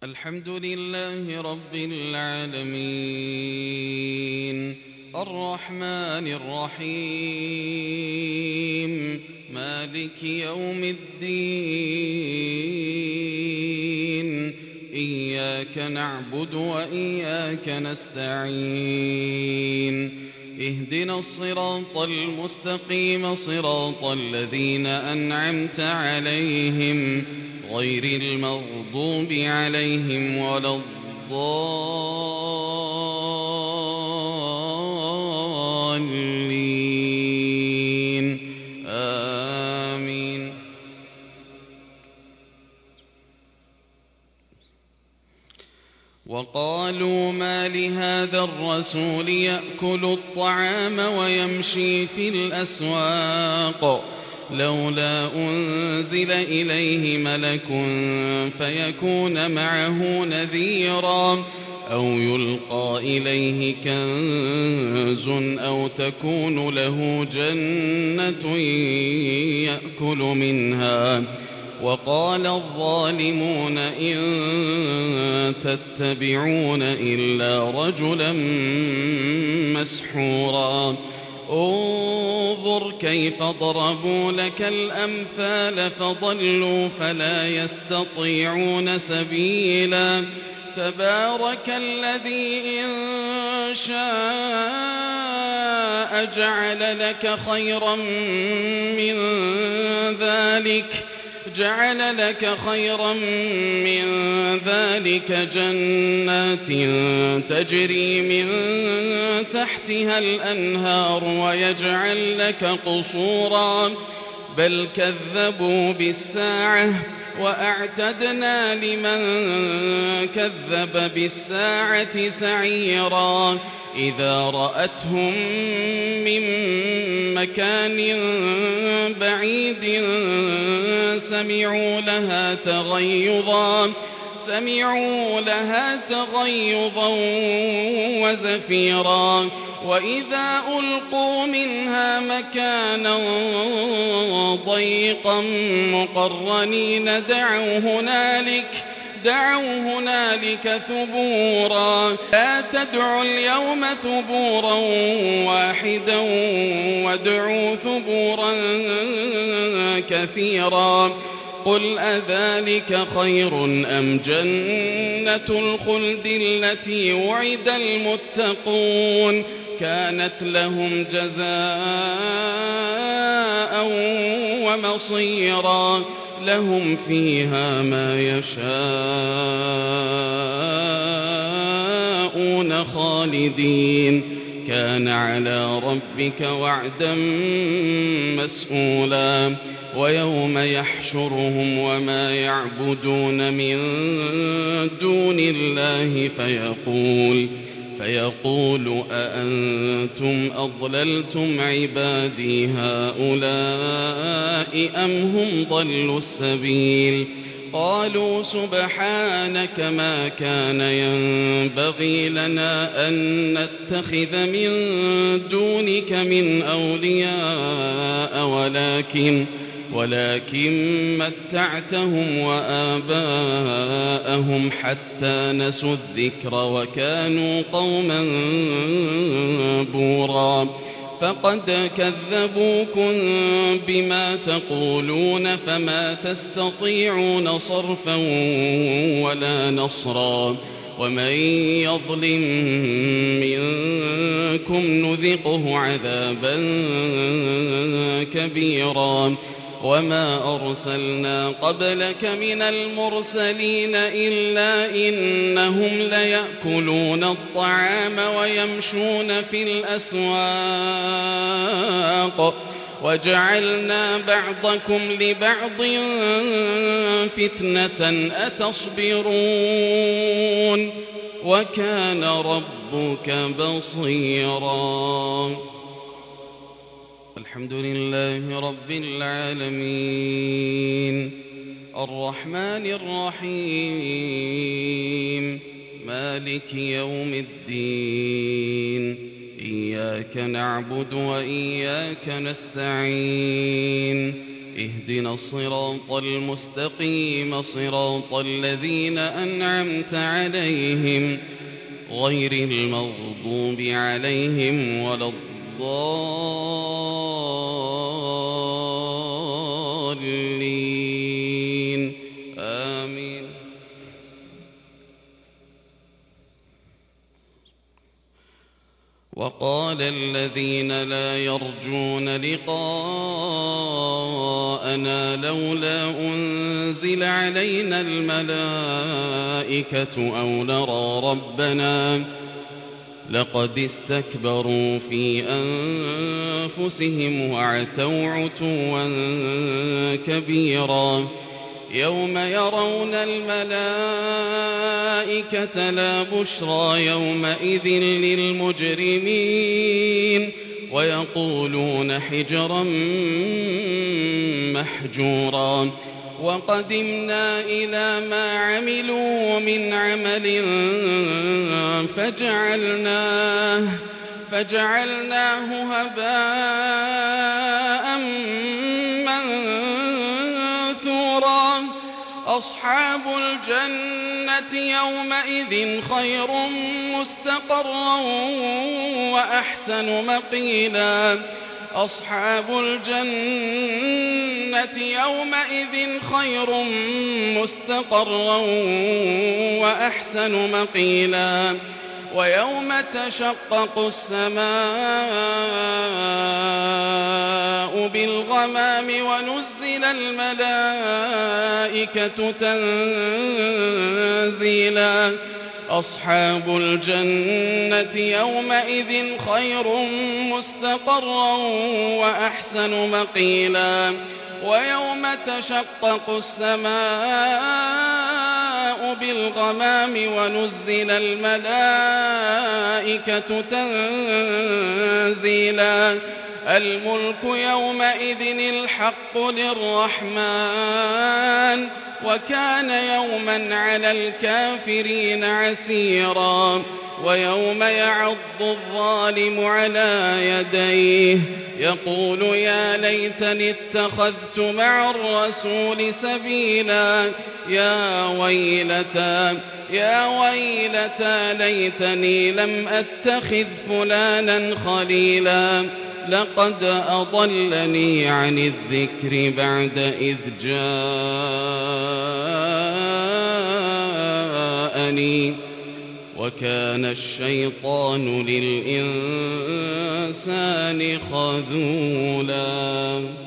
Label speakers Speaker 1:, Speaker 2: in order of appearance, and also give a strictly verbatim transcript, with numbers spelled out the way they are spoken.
Speaker 1: الحمد لله رب العالمين الرحمن الرحيم مالك يوم الدين إياك نعبد وإياك نستعين اهدنا الصراط المستقيم صراط الذين أنعمت عليهم غير المغضوب عليهم ولا الضالين آمين. وقالوا ما لهذا الرسول يأكل الطعام ويمشي في الأسواق لولا أنزل إليه ملك فيكون معه نذيرا أو يلقى إليه كنز أو تكون له جنة يأكل منها. وقال الظالمون إن تتبعون إلا رجلا مسحورا انظر كيف ضربوا لك الأمثال فضلوا فلا يستطيعون سبيلا. تبارك الذي إن شاء جعل لك خيرا من ذلك جعل لك خيرا من ذلك جنات تجري من تحتها الأنهار ويجعل لك قصورا بل كذبوا بالساعة وأعتدنا لمن كذب بالساعة سعيرا. إذا رأتهم من مكان بعيد سمعوا لها تغيظا سمعوا لها تغيظا وزفيرا. وإذا ألقوا منها مكانا ضيقا مقرنين دعوا هنالك دعوا هنالك ثبورا. لا تدعوا اليوم ثبورا واحدا وادعوا ثبورا كثيرا. قل أذلك خير أم جنة الخلد التي وعد المتقون كانت لهم جزاء ومصيرا لهم فيها ما يشاءون خالدين كان على ربك وعدا مسئولا. ويوم يحشرهم وما يعبدون من دون الله فيقول فيقول أأنتم أضللتم عبادي هؤلاء أم هم ضلوا السبيل. قالوا سبحانك ما كان ينبغي لنا أن نتخذ من دونك من أولياء ولكن ولكن متعتهم وآباءهم حتى نسوا الذكر وكانوا قوما بورا. فقد كذبوكم بما تقولون فما تستطيعون صرفا ولا نصرا. ومن يظلم منكم نذقه عذابا كبيرا. وما أرسلنا قبلك من المرسلين إلا إنهم ليأكلون الطعام ويمشون في الأسواق وجعلنا بعضكم لبعض فتنة أتصبرون وكان ربك بصيرا. الحمد لله رب العالمين الرحمن الرحيم مالك يوم الدين إياك نعبد وإياك نستعين اهدنا الصراط المستقيم صراط الذين أنعمت عليهم غير المغضوب عليهم ولا الضالين آمين. وقال الذين لا يرجون لقاءنا لولا أنزل علينا الملائكة أو نرى ربنا لقد استكبروا في أنفسهم وعتوا عتوا كبيرا يوم يرون الملائكة لا بشرى يومئذ للمجرمين ويقولون حجرا محجورا وقدمنا إلى ما عملوا من عمل فجعلناه فجعلناه هباء منثورا أصحاب الجنة يومئذ خير مستقرا وأحسن مقيلا أصحاب الجنة يومئذ خير مستقرا وأحسن مقيلا ويوم تشقق السماء بالغمام ونزل الملائكة تنزيلا أصحاب الجنة يومئذ خير مستقرا وأحسن مقيلا ويوم تشقق السماء بالغمام ونزل الملائكة تنزيلا الملك يومئذ الحق للرحمن وكان يوما على الكافرين عسيرا ويوم يعض الظالم على يديه يقول يا ليتني اتخذت مع الرسول سبيلا يا ويلتى يا ويلتى ليتني لم أتخذ فلانا خليلا لقد أضلني عن الذكر بعد إذ جاءني وكان الشيطان للإنسان خذولا.